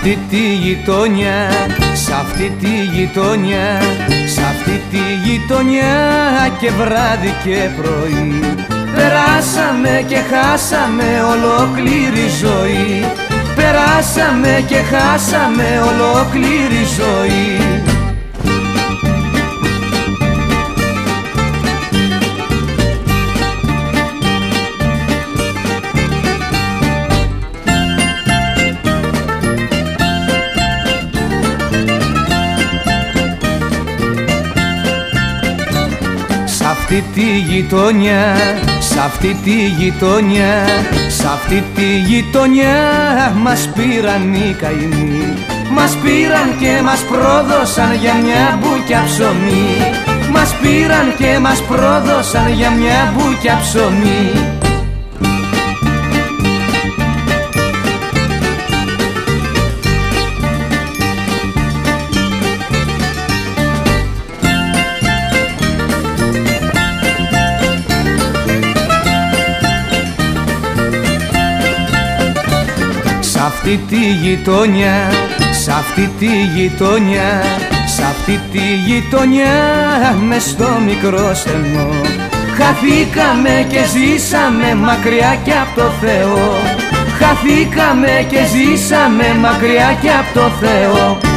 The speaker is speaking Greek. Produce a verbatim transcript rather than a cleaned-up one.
αυτή τη γειτονιά, σ' αυτή τη γειτονιά, σ' αυτή τη γειτονιά και βράδυ και πρωί περάσαμε και χάσαμε ολόκληρη ζωή. Περάσαμε και χάσαμε ολόκληρη ζωή. Σ' αυτή τη γειτονιά, σ' αυτή τη γειτονιά, σ' αυτή τη γειτονιά μας πήραν οι καημοί. Μας πήραν και μας πρόδωσαν για μια μπουκιά ψωμί. Μας πήραν και μας πρόδωσαν για μια μπουκιά ψωμί. Σ' αυτή τη γειτονιά, σ' αυτή τη γειτονιά, σ' αυτή τη γειτονιά μες στο μικρό στενό χαθήκαμε και ζήσαμε μακριά κι απ' το Θεό. Χαθήκαμε και ζήσαμε μακριά κι απ' το Θεό.